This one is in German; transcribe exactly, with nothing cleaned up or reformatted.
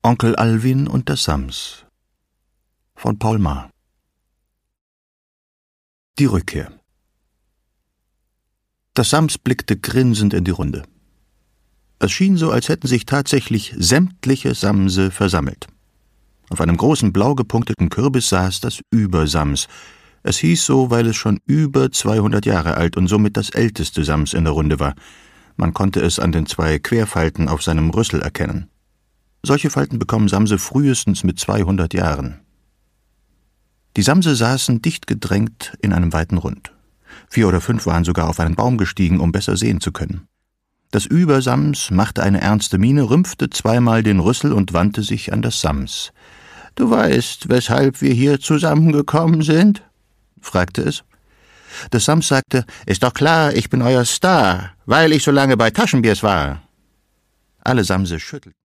Onkel Alwin und der Sams von Paul Maar. Die Rückkehr. Das Sams blickte grinsend in die Runde. Es schien so, als hätten sich tatsächlich sämtliche Samse versammelt. Auf einem großen blau gepunkteten Kürbis saß das Übersams. Es hieß so, weil es schon über zweihundert Jahre alt und somit das älteste Sams in der Runde war. Man konnte es an den zwei Querfalten auf seinem Rüssel erkennen. Solche Falten bekommen Samse frühestens mit zweihundert Jahren. Die Samse saßen dicht gedrängt in einem weiten Rund. Vier oder fünf waren sogar auf einen Baum gestiegen, um besser sehen zu können. Das Übersams machte eine ernste Miene, rümpfte zweimal den Rüssel und wandte sich an das Sams. »Du weißt, weshalb wir hier zusammengekommen sind?« fragte es. Das Sams sagte, »Ist doch klar, ich bin euer Star, weil ich so lange bei Taschenbiers war.« Alle Samse schüttelten.